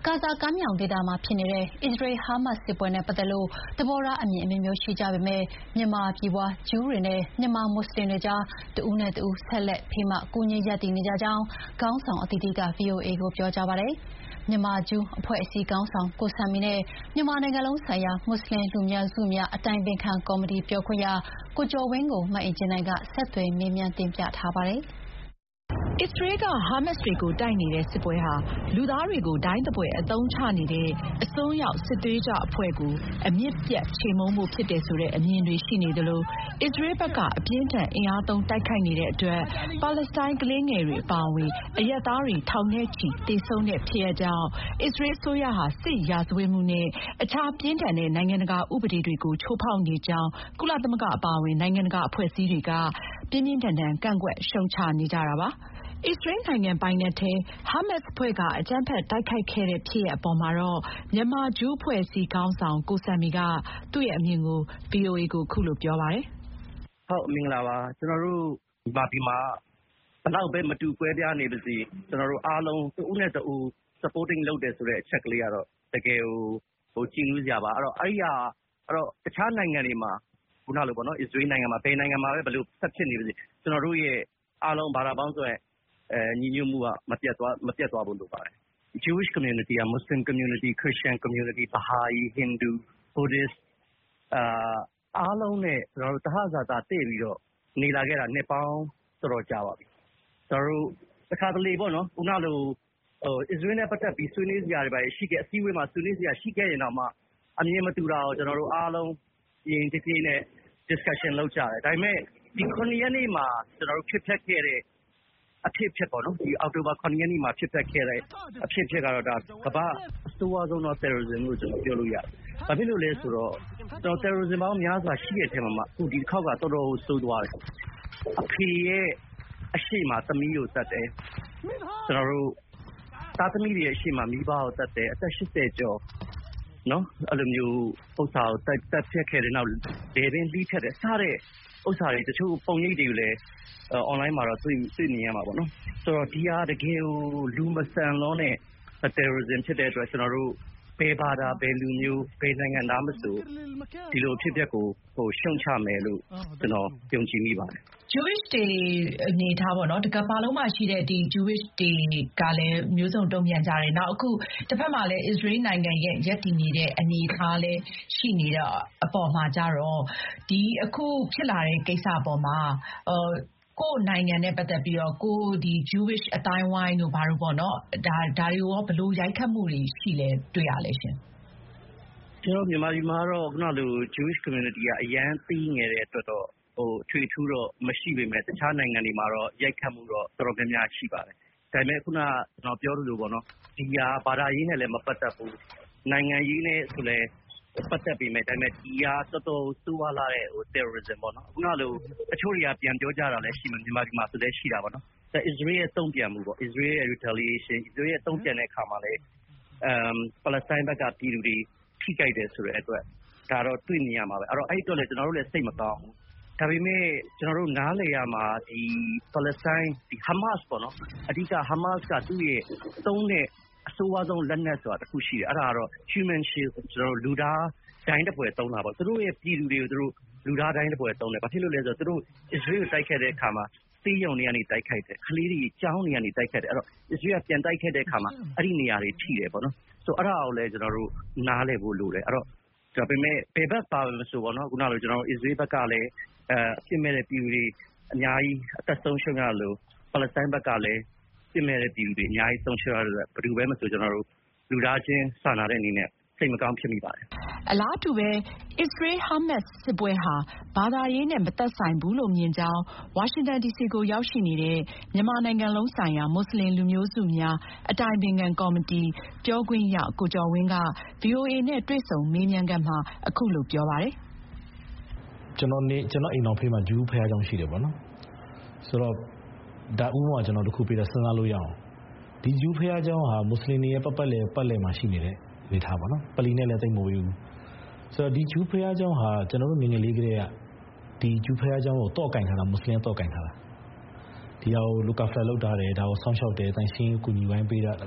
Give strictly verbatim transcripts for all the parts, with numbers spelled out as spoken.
ဂါဇာကမ်းမြောင်ဒေသမှာဖြစ်နေတဲ့ အစ္စရေး-ဟာမတ်စ်စစ်ပွဲနဲ့ပတ်သက်လို့သဘောထားအမြင်အမျိုးမျိုးရှိကြပေမဲ့မြန်မာပြည်ဖွားဂျူးတွေနဲ့မြန်မာမွတ်ဆလင်တွေကြားတဦးနဲ့တဦးဆက်လက်ဖေးမကူညီရပ်တည်နေကြကြောင်းခေါင်းဆောင်အသီးသီးက ဗွီအိုအေကိုပြောကြပါတယ်။မြန်မာဂျူးအဖွဲ့အစည်းခေါင်းဆောင်ကိုဆမ်မီနဲ့မြန်မာနိုင်ငံလုံးဆိုင်ရာမွတ်ဆလင်လူမျိုးစုများအတိုင်ပင်ခံကော်မတီပြောခွင့်ရကိုကျော်ဝင်းကိုမအင်ကြင်းနိုင်ကဆက်သွယ်မေးမြန်းတင်ပြထားပါတယ်။အစ္စရေးကဟာမတ်စ်တွေကိုတိုက်နေတဲ့စစ်ပွဲဟာလူသားတွေကိုဒိုင်းသပွေအသုံးချနေတဲ့အစွန်းရောက်စစ်သွေးကြွအဖွဲ့ကိုအမြင့်ပြတ်ချေမှုန်းမှုဖြစ်တယ်ဆိုတဲ့အမြင်တွေရှိနေသလိုအစ္စရေးဘက်ကအပြင်းထန်အင်အားသုံးတိုက်ခိုက်နေတဲ့အတွက်ပါလက်စတိုင်းကလေးငယ်တွေအပါအဝင်အရပ်သားတွေထောင်နဲ့ချီသေဆုံးတဲ့ဖြစ်ရပ်ကြောင့်အစ္စရေးအစိုးရဟာစစ်ရာဇဝတ်မှုနဲ့အခြားပြင်းထန်တဲ့နိုင်ငံတကာဥပဒေတွေကိုချိုးဖောက်နေကြောင်းကုလသမဂ္ဂအပါအဝင်နိုင်ငံတကာအဖွဲ့အစည်းတွေကပြင်းပြင်းထန်ထန်ကန့်ကွက်ရှုံချနေကြတာပါ။အစ္စရေးနိုင်ငံပိုင်နက်ထဲဟာမတ်စ်အဖွဲ့ကအကြမ်းဖက်တိုက်ခိုက်ခဲ့တဲ့ဖြစ်ရပ်အပေါ်မှာတော့မြန်မာဂျူးအဖွဲ့အစည်းခေါင်းဆောင်ကိုဆမ်မီကသူ့ရဲ့အမြင်ကို ဗွီအိုအေကိုခုလိုပြောပါတယ်။ဟုတ်မင်္ဂလာပါကျွန်တော်တို့ဒီမှာဒီမှာဘလောက်ပဲမတူကွဲပြားနေပါစေကျွန်တော်တို့အားလုံးတဦးနဲ့တဦး supporting လုပ်တယ်ဆိုတဲ့အချက်ကလေးကတော့တကယ်ဟိုဟိုကြည်နူးစရာပါအဲ့တော့အဲ့ဒီဟာအဲ့တော့တခြားနိုင်ငံတွေမှာခုနလိုပေါ့နော်အစ္စရေးနိုင်ငံမှာဘယ်နိုင်ငံမှာပဲဘလို့ဆက်ဖြစ်နေပါစေကျွန်တော်တို့ရဲ့အားလုံးဘာသာပေါင်းဆိုရင်အဲညီညွတ်မှုကမပြတ်သွားမပြတ်သွားဖို့လိုပါတယ် Jewish community က Muslim community Christian community Baha'i Hindu Buddhist အာအားလုံးနဲ့ကျွန်တော်တို့တဟဇာတာတည့်ပြီးတော့နေလာခဲ့တာနှစ်ပေါင်းတော်တော်ကြာပါပြီကျွန်တော်တို့တစ်ခါတလေပေါ့နော်ခုနလိုဟို Israel နဲ့ပတ်သက်ပြီးဆွေးနွေးစရာတွေပါရှိခဲ့အစည်းအဝေးမှာဆွေးနွေးစရာရှိခဲ့ရင်တော့မှအမြင်မတူတာကိုကျွန်တော်တို့အားလုံးရင်တပြေးနဲ့ discussion လုပ်ကြတယ်ဒါပေမဲ့ဒီခုနှစ်ရက်နေ့မှာကျွန်တော်တို့ဖြစ်ဖြတ်ခဲ့တဲ့အဖြစ်ဖြစ်ပေါ့နော်ဒီအောက်တိုဘာခုနှစ်ရက်နေ့မှာဖြစ်ပျက်ခဲ့တဲ့အဖြစ်ဖြစ်ကတော့ဒါကမ္ဘာအဆိုးအဆုံးသော terrorism လို့ကျွန်တော်ပြောလို့ရတယ်။ဘာဖြစ်လို့လဲဆိုတော့ကျွန်တော် terrorism ပေါင်းများစွာရှိတဲ့အထက်မှာအခုဒီတစ်ခေါက်ကတော်တော်ဆိုးသွားတယ်။အဖေရဲ့အရှိမသမီးကိုတတ်တယ်။ကျွန်တော်တို့သားသမီးတွေရဲ့အရှိမမိဘကိုတတ်တယ်အသက်၈၀ကျော်နော်အဲ့လိုမျိုးဥစ္စာကိုတက်တက်ဖြတ်ခဲ့တဲ့နောက်ဒေပင်ပြီးဖြတ်တယ်စားတဲ့ဥစ္စာတွေတချို့ပုံရိပ်တွေကိုလည်းonline မှာတော့တွေ့တွေ့မြင်ရမှာပေါ့နော်ဆိုတော့ဒီဟာတကယ်ကိုလူမဆန်လုံးနဲ့ terrorism ဖြစ်တဲ့အတွက်ကျွန်တော်တို့ဘယ်ဘာသာဘယ်လူမျိုးဘယ်နိုင်ငံသားမဆိုဒီလိုဖြစ်ပျက်ကိုဟိုရှုံချမယ်လို့ကျွန်တော်ယုံကြည်မိပါတယ် Jewish Day အနေထားပေါ့နော်တကဘာလုံးမှာရှိတဲ့ဒီ Jewish Day ကလည်းမျိုးစုံတုံ့ပြန်ကြတယ်နောက်အခုတစ်ဖက်မှာလည်း Israel နိုင်ငံရဲ့ရပ်တည်နေတဲ့အနေအထားလည်းရှိနေတဲ့အပေါ်မှာကြတော့ဒီအခုဖြစ်လာတဲ့ကိစ္စအပေါ်မှာဟိုကိုယ်နိုင်ငံနဲ့ပတ်သက်ပြီးတော့ကိုဒီ Jewish အတိုင်းဝိုင်းတို့ဘာလို့ပေါ့နော်ဒါဒါတွေရောဘယ်လိုရိုက်ခတ်မှုတွေရှိလဲတွေ့ရလဲရှင်ကျွန်တော်မြန်မာပြည်မှာတော့ခုနလို Jewish community ကအရန်သိငယ်တဲ့အတွက်တော့ဟိုထွေထူးတော့မရှိပေမဲ့တခြားနိုင်ငံတွေမှာတော့ရိုက်ခတ်မှုတော့တော်တော်များများရှိပါတယ်ဒါပေမဲ့ခုနကျွန်တော်ပြောလို့ပေါ့နော်ဒီဟာဘာသာရေးနဲ့လည်းမပတ်သက်ဘူးနိုင်ငံရေးနဲ့ဆိုလည်းပတ်သက်ပြီးမဲ့ဒါပေမဲ့ဒီဟာတော်တော်ဆိုးဝါးလာတဲ့ဟို terrorism ပေါ့နော်ခုနလိုအချို့တွေကပြန်ပြောကြတာလည်းရှိမှမြန်မာပြည်မှာဆိုလည်းရှိတာပေါ့နော်ဒါ Israel ရဲ့တုံ့ပြန်မှုပေါ့ Israel ရဲ့ retaliation Israel ရဲ့တုံ့ပြန်တဲ့အခါမှာလည်းအမ်ပါလက်စတိုင်းဘက်ကပြည်သူတွေထိကြိုက်တယ်ဆိုတဲ့အတွက်ဒါတော့တွေ့နေရမှာပဲအဲ့တော့အဲ့အတွက်လည်းကျွန်တော်တို့လည်းစိတ်မကောင်းဘူးဒါပေမဲ့ကျွန်တော်တို့နားလည်ရမှာဒီပါလက်စတိုင်းဒီ Hamas ပေါ့နော်အဓိက Hamas ကသူ့ရဲ့သုံးတဲ့အဆိုးအဝါဆုံးလက်နက်ဆိုတာတစ်ခုရှိတယ်အဲ့ဒါကတော့ human shield ကျွန်တော်တို့လူသားတိုင်းတစ်ပွဲသုံးတာပေါ့သူတို့ရဲ့ပြည်သူတွေကိုသူတို့လူသားတိုင်းတစ်ပွဲသုံးတယ်ဘာဖြစ်လို့လဲဆိုတော့သူတို့ Israel ကိုတိုက်ခဲ့တဲ့အခါမှာသေးရုံတွေကနေတိုက်ခိုက်တယ်ကလေးတွေကြောင်းတွေကနေတိုက်ခိုက်တယ်အဲ့တော့ Israel ကပြန်တိုက်ခဲ့တဲ့အခါမှာအဲ့ဒီနေရာတွေထိတယ်ပေါ့နော်ဆိုအဲ့ဒါကိုလည်းကျွန်တော်တို့နားလည်ဖို့လိုတယ်အဲ့တော့ဒါပေမဲ့ဘယ်ဘက်ပါလို့ဆိုပေါ့နော်ခုနလိုကျွန်တော်တို့ Israel ဘက်ကလည်းအဲအဖြစ်မဲ့တဲ့ပြည်သူတွေအများကြီးအသက်ဆုံးရှုံးရလို့ပါလက်စတိုင်းဘက်ကလည်းပြင်မဲ့တဲ့ပြည်သူတွေအများကြီးဆုံးရှုံးရလို့ဘယ်သူပဲမဆိုကျွန်တော်တို့လူသားချင်းစာနာတဲ့အနေနဲ့စိတ်မကောင်းဖြစ်မိပါတယ်အလားတူပဲ Israel Hamas စစ်ပွဲဟာဘာသာရေးနဲ့မသက်ဆိုင်ဘူးလို့မြင်ကြောင်းဝါရှင်တန် ဒီစီကိုရောက်ရှိနေတဲ့မြန်မာနိုင်ငံလုံးဆိုင်ရာမွတ်ဆလင်လူမျိုးစုများအတိုင်ပင်ခံကော်မတီပြောခွင့်ရကိုကျော်ဝင်းက ဗွီအိုအေ နဲ့တွေ့ဆုံမေးမြန်းခန်းမှာအခုလိုပြောပါတယ်ကျွန်တော်နေကျွန်တော်အိမ်တော်ဖေးမှာဂျူးဖះကြောင့်ရှိတယ်ပေါ့နော်ဆိုတော့ဒါဥပမာကျွန်တော်တို့ခုပြတဲ့စဉ်းစားလို့ရအောင်ဒီဂျူးဖះကြောင့်ဟာမွတ်ဆလင်တွေရဲ့ပတ်ပတ်လည်ပတ်လည်မှာရှိနေတဲ့နေထားပါနော်ပလီနဲ့လည်းသိမ့်မဝေးဘူးဆိုတော့ဒီဂျူးဖះကြောင့်ဟာကျွန်တော်တို့ငငယ်လေးကလေးကဒီဂျူးဖះကြောင့်ကိုတော့ကင်ထားတာမွတ်ဆလင်တော့ကင်ထားတာဒီဟာကိုလူကဖလာလောက်တာတယ်ဒါကိုဆောင်းလျှောက်တယ်တန်ရှင်းကူညီဝိုင်းပေးတာ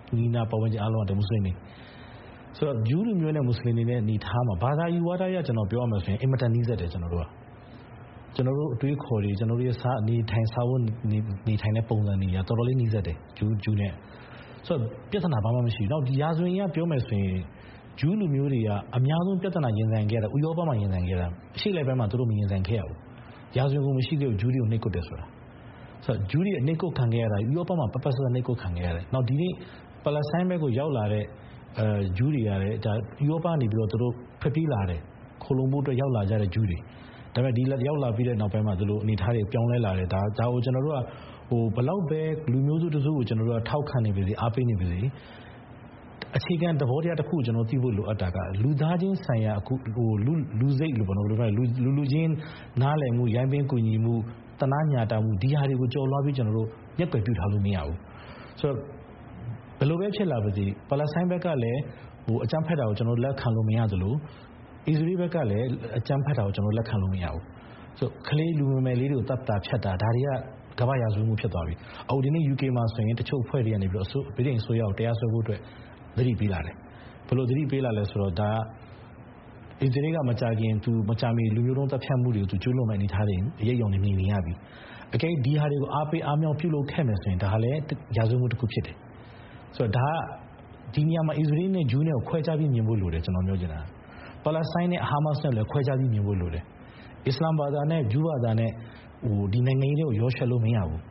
နီးနားပတ်ဝန်းကျင်အားလုံးကမွတ်စလင်တွေဆိုတော့ဂျူးလူမျိုးနဲ့မွတ်စလင်တွေနဲ့နေထားမှာဘာသာယူဝါဒရကျွန်တော်ပြောရမယ်ဆိုရင်အင်မတန်နီးစပ်တယ်ကျွန်တော်တို့ကကျွန်တော်တို့အတွေးခေါ်တွေကျွန်တော်တို့ရဲ့စာအနေထိုင်စာဝတ်နေထိုင်တဲ့ပုံစံတွေကတော်တော်လေးနီးစပ်တယ်ဂျူးဂျူးနဲ့ဆိုတော့ပြဿနာဘာမှမရှိဘူးနောက်ဒီရာဇဝင်ကပြောမယ်ဆိုရင်ဂျူးလူမျိုးတွေကအများဆုံးပြဿနာရင်ဆိုင်ခဲ့တာဥရောပမှာရင်ဆိုင်ခဲ့တာအရှေ့လက်ဘက်မှာသူတို့မရင်ဆိုင်ခဲ့ရဘူးရာဇဝင်ကိုမရှိခဲ့ဘူးဂျူးတွေကိုနှိပ်ကွပ်တယ်ဆိုတာဆိုတော့ဂျူးတွေနှိပ်ကွပ်ခံခဲ့ရတာဥရောပမှာပပစနှိပ်ကွပ်ခံခဲ့ရတယ်နောက်ဒီနေ့ပါလက်စတိုင်းဘက်ကိုရောက်လာတဲ့အဲဂျူးတွေရတယ်ဒါဥရောပနေပြီးတော့သူတို့ဖက်ပြေးလာတယ်ခိုလုံဖို့အတွက်ရောက်လာကြတဲ့ဂျူးတွေဒါပေမဲ့ဒီလက်ရောက်လာပြီးတဲ့နောက်ပိုင်းမှာသူတို့အနေထားတွေပြောင်းလဲလာတယ်ဒါဒါကိုကျွန်တော်တို့ကဟိုဘလောက်ပဲလူမျိုးစုတစုကိုကျွန်တော်တို့ကထောက်ခံနေပြီစီအားပေးနေပြီစီအခြေခံသဘောတရားတစ်ခုကျွန်တော်သိဖို့လိုအပ်တာကလူသားချင်းဆိုင်ရာအခုဟိုလူလူစိတ်လို့ပေါ့နော်ဘယ်လိုလဲလူလူလူချင်းနားလည်မှုရိုင်းပင်းကူညီမှုတနာညာတာမှုဒီဟာတွေကိုကြော်လွှားပြီးကျွန်တော်တို့ညက်ွယ်ပြုထားလို့မရဘူးဆိုတော့ဘယ်လိုပဲဖြစ်လာပါစေပါလက်စတိုင်းဘက်ကလည်းဟိုအကြမ်းဖက်တာကိုကျွန်တော်လက်ခံလို့မရသလိုအစ္စရေးဘက်ကလည်းအကြမ်းဖက်တာကိုကျွန်တော်လက်ခံလို့မရဘူးဆိုတော့ကလေးလူငယ်မယ်လေးတွေကိုတပ်တာဖြတ်တာဒါတွေကကမ္ဘာရာဇဝမှုဖြစ်သွားပြီအခုဒီနေ့ ယူ ကေ မှာဆိုရင်တချို့အဖွဲ့တွေကနေပြီးတော့ဗြိတိန်အစိုးရကိုတရားစွဲဖို့အတွက်သတိပေးလာတယ်ဘယ်လိုသတိပေးလာလဲဆိုတော့ဒါအစ္စရေးကမကြခင်သူမကြမီလူမျိုးတုံးတပ်ဖြတ်မှုတွေကိုသူကျူးလွန်မဲ့အနေထားတွေအရေးအယုံနေမြင်နေရပြီအကယ်ဒီဟာတွေကိုအားပေးအားမြောက်ပြုလုပ်ခဲ့မယ်ဆိုရင်ဒါလည်းရာဇဝမှုတစ်ခုဖြစ်တယ်ဆိုတော့ဒါကဒီနေရာမှာအစ္စရေးနဲ့ဂျူးနဲ့ကိုခွဲခြားပြီးမြင်ဖို့လိုတယ်ကျွန်တော်ပြောချင်တာပါလက်စတိုင်းနဲ့ဟာမတ်စ်နဲ့လည်းခွဲခြားပြီးမြင်ဖို့လိုတယ်အစ္စလာမ်ဘာသာနဲ့ဂျူးဘာသာနဲ့ဟိုဒီနိုင်ငံရေးတွေကိုရောရှက်လို့မရဘူး